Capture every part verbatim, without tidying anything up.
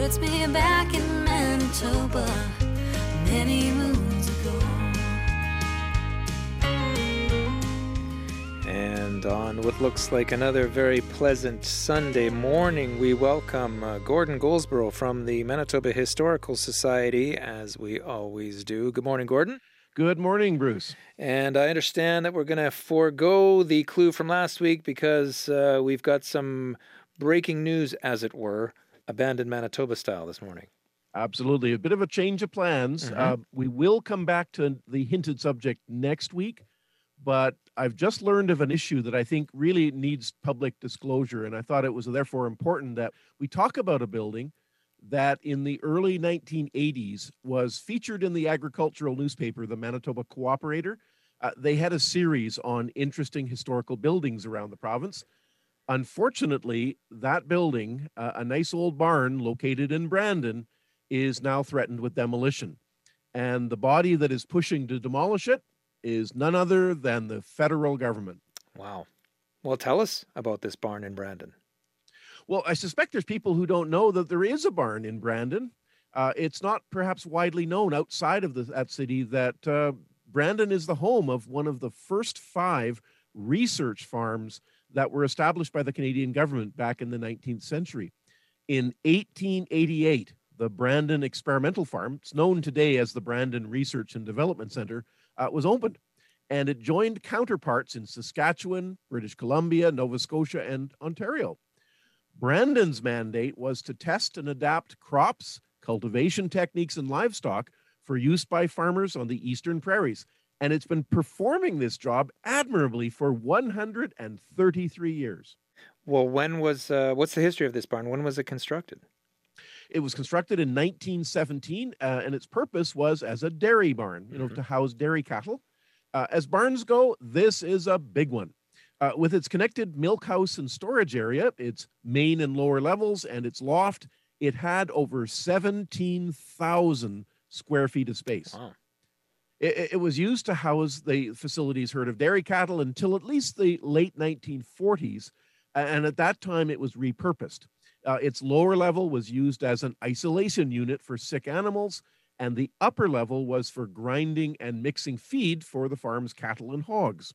puts me back in Manitoba many moons ago. And on what looks like another very pleasant Sunday morning, we welcome uh, Gordon Goldsborough from the Manitoba Historical Society, as we always do. Good morning, Gordon. Good morning, Bruce. And I understand that we're going to forego the clue from last week because uh, we've got some breaking news, as it were, abandoned Manitoba style this morning. Absolutely. A bit of a change of plans. Mm-hmm. Uh, we will come back to the hinted subject next week, but I've just learned of an issue that I think really needs public disclosure, and I thought it was therefore important that we talk about a building that in the early nineteen eighties was featured in the agricultural newspaper, the Manitoba Cooperator. Uh, they had a series on interesting historical buildings around the province. Unfortunately, that building, uh, a nice old barn located in Brandon, is now threatened with demolition. And the body that is pushing to demolish it is none other than the federal government. Wow. Well, tell us about this barn in Brandon. Well, I suspect there's people who don't know that there is a barn in Brandon. Uh, it's not perhaps widely known outside of the, that city that uh, Brandon is the home of one of the first five research farms that were established by the Canadian government back in the nineteenth century. In eighteen eighty-eight, the Brandon Experimental Farm, it's known today as the Brandon Research and Development Center, uh, was opened. And it joined counterparts in Saskatchewan, British Columbia, Nova Scotia, and Ontario. Brandon's mandate was to test and adapt crops, cultivation techniques, and livestock for use by farmers on the eastern prairies. And it's been performing this job admirably for one hundred thirty-three years. Well, when was, uh, what's the history of this barn? When was it constructed? It was constructed in nineteen seventeen, uh, and its purpose was as a dairy barn, you know, mm-hmm. to house dairy cattle. Uh, as barns go, this is a big one. Uh, with its connected milk house and storage area, its main and lower levels, and its loft, it had over seventeen thousand square feet of space. Wow. It, it was used to house the facility's herd of dairy cattle until at least the late nineteen forties, and at that time it was repurposed. Uh, its lower level was used as an isolation unit for sick animals, and the upper level was for grinding and mixing feed for the farm's cattle and hogs.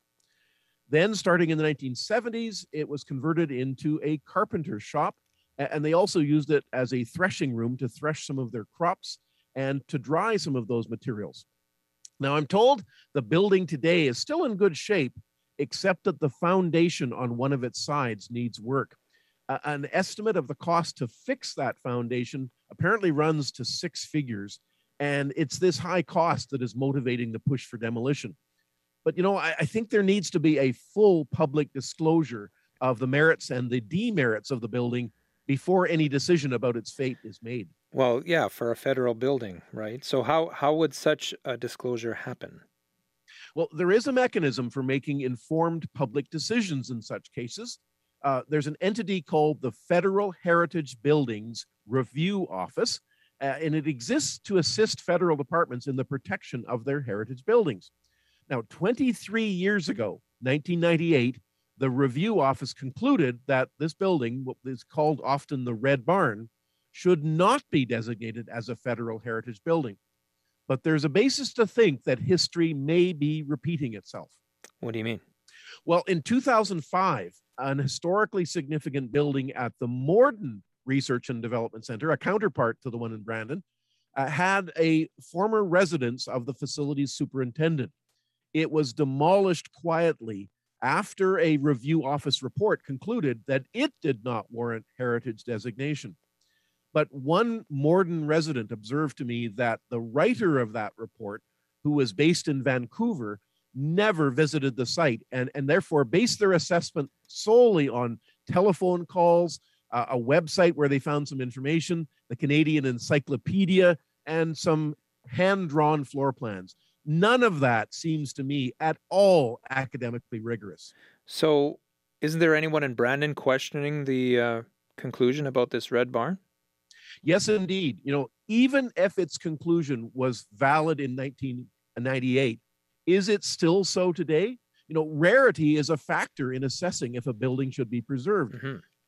Then, starting in the nineteen seventies, it was converted into a carpenter's shop, and they also used it as a threshing room to thresh some of their crops and to dry some of those materials. Now, I'm told the building today is still in good shape, except that the foundation on one of its sides needs work. Uh, an estimate of the cost to fix that foundation apparently runs to six figures, and it's this high cost that is motivating the push for demolition. But, you know, I, I think there needs to be a full public disclosure of the merits and the demerits of the building before any decision about its fate is made. Well, yeah, for a federal building, right? So how, how would such a disclosure happen? Well, there is a mechanism for making informed public decisions in such cases. Uh, there's an entity called the Federal Heritage Buildings Review Office, uh, and it exists to assist federal departments in the protection of their heritage buildings. Now, twenty-three years ago, nineteen ninety-eight, the Review Office concluded that this building, what is called often the Red Barn, should not be designated as a federal heritage building. But there's a basis to think that history may be repeating itself. What do you mean? Well, in two thousand five, an historically significant building at the Morden Research and Development Center, a counterpart to the one in Brandon, uh, had a former residence of the facility's superintendent. It was demolished quietly after a Review Office report concluded that it did not warrant heritage designation. But one Morden resident observed to me that the writer of that report, who was based in Vancouver, never visited the site and, and therefore based their assessment solely on telephone calls, uh, a website where they found some information, the Canadian Encyclopedia, and some hand-drawn floor plans. None of that seems to me at all academically rigorous. So isn't there anyone in Brandon questioning the uh, conclusion about this Red Barn? Yes, indeed. You know, even if its conclusion was valid in nineteen ninety-eight, is it still so today? You know, rarity is a factor in assessing if a building should be preserved. Mm-hmm.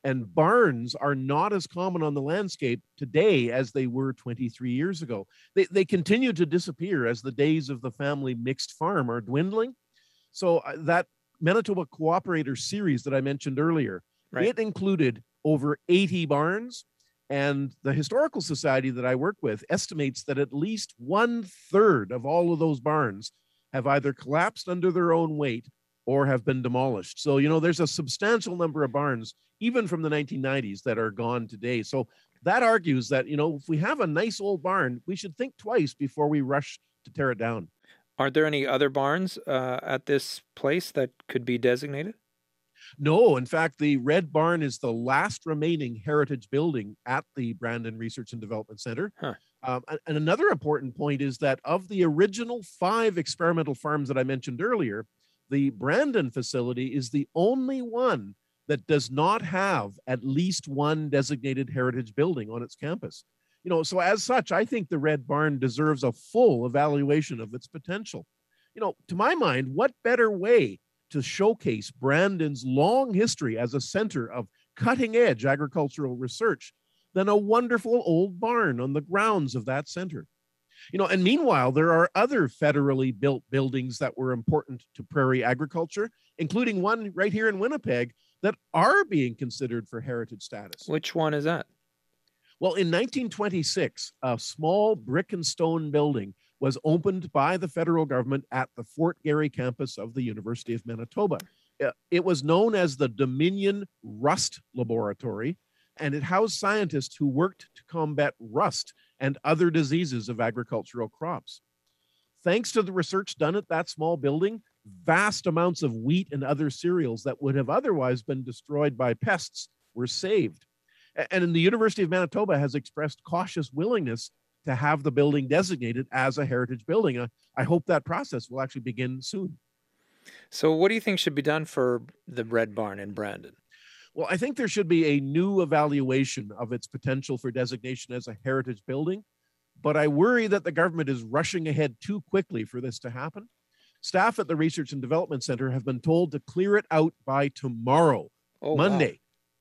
And barns are not as common on the landscape today as they were twenty-three years ago. They, they continue to disappear as the days of the family mixed farm are dwindling. So uh, that Manitoba Cooperator series that I mentioned earlier, Right. it included over eighty barns. And the Historical Society that I work with estimates that at least one third of all of those barns have either collapsed under their own weight or have been demolished. So, you know, there's a substantial number of barns, even from the nineteen nineties, that are gone today. So that argues that, you know, if we have a nice old barn, we should think twice before we rush to tear it down. Are there any other barns uh, at this place that could be designated? No, in fact, the Red Barn is the last remaining heritage building at the Brandon Research and Development Center. Huh. Um, and and another important point is that of the original five experimental farms that I mentioned earlier, the Brandon facility is the only one that does not have at least one designated heritage building on its campus. You know, so as such, I think the Red Barn deserves a full evaluation of its potential. You know, to my mind, what better way to showcase Brandon's long history as a center of cutting-edge agricultural research than a wonderful old barn on the grounds of that center? You know, and meanwhile, there are other federally built buildings that were important to prairie agriculture, including one right here in Winnipeg that are being considered for heritage status. Which one is that? Well, in nineteen twenty-six, a small brick and stone building was opened by the federal government at the Fort Garry campus of the University of Manitoba. Uh, It was known as the Dominion Rust Laboratory, and it housed scientists who worked to combat rust and other diseases of agricultural crops. Thanks to the research done at that small building, vast amounts of wheat and other cereals that would have otherwise been destroyed by pests were saved. A- And the University of Manitoba has expressed cautious willingness to have the building designated as a heritage building. Uh, I hope that process will actually begin soon. So what do you think should be done for the Red Barn in Brandon? Well, I think there should be a new evaluation of its potential for designation as a heritage building, but I worry that the government is rushing ahead too quickly for this to happen. Staff at the Research and Development Center have been told to clear it out by tomorrow, Oh, wow. Monday.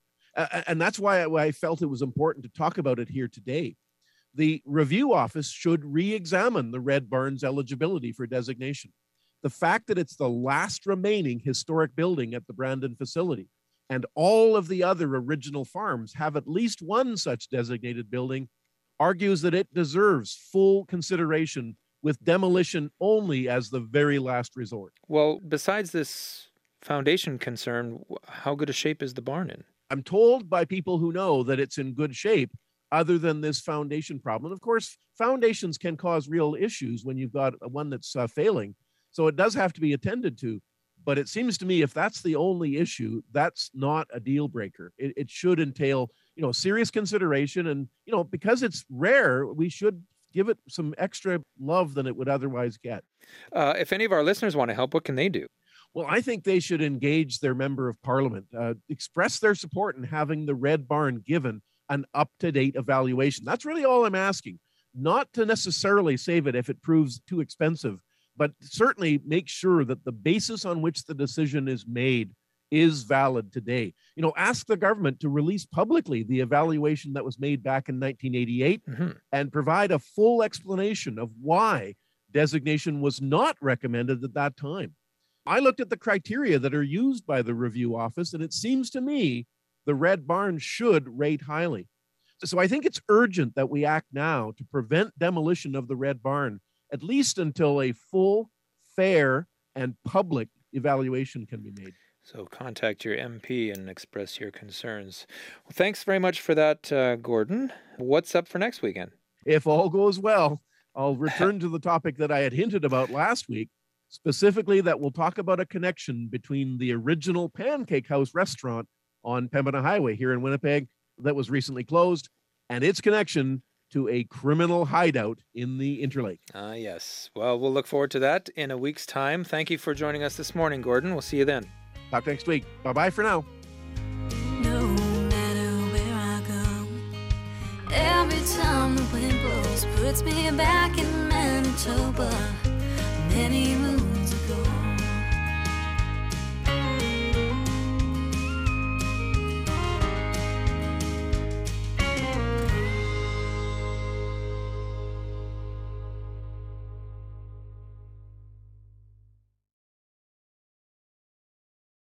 Uh, and that's why I, why I felt it was important to talk about it here today. The review office should re-examine the Red Barn's eligibility for designation. The fact that it's the last remaining historic building at the Brandon facility, and all of the other original farms have at least one such designated building, argues that it deserves full consideration, with demolition only as the very last resort. Well, besides this foundation concern, wh- how good a shape is the barn in? I'm told by people who know that it's in good shape, other than this foundation problem. And of course, foundations can cause real issues when you've got one that's uh, failing. So it does have to be attended to. But it seems to me if that's the only issue, that's not a deal breaker. It, it should entail, you know, serious consideration. And, you know, because it's rare, we should give it some extra love than it would otherwise get. Uh, if any of our listeners want to help, what can they do? Well, I think they should engage their member of parliament, uh, express their support in having the Red Barn given an up-to-date evaluation. That's really all I'm asking. Not to necessarily save it if it proves too expensive, but certainly make sure that the basis on which the decision is made is valid today. You know, ask the government to release publicly the evaluation that was made back in nineteen eighty-eight Mm-hmm. and provide a full explanation of why designation was not recommended at that time. I looked at the criteria that are used by the review office, and it seems to me the Red Barn should rate highly. So I think it's urgent that we act now to prevent demolition of the Red Barn, at least until a full, fair, and public evaluation can be made. So contact your M P and express your concerns. Well, thanks very much for that, uh, Gordon. What's up for next weekend? If all goes well, I'll return to the topic that I had hinted about last week, specifically that we'll talk about a connection between the original Pancake House restaurant on Pembina Highway here in Winnipeg that was recently closed, and its connection to a criminal hideout in the Interlake. Ah, yes. Well, we'll look forward to that in a week's time. Thank you for joining us this morning, Gordon. We'll see you then. Talk next week. Bye-bye for now. No matter where I go, every time the wind blows puts me back in Manitoba.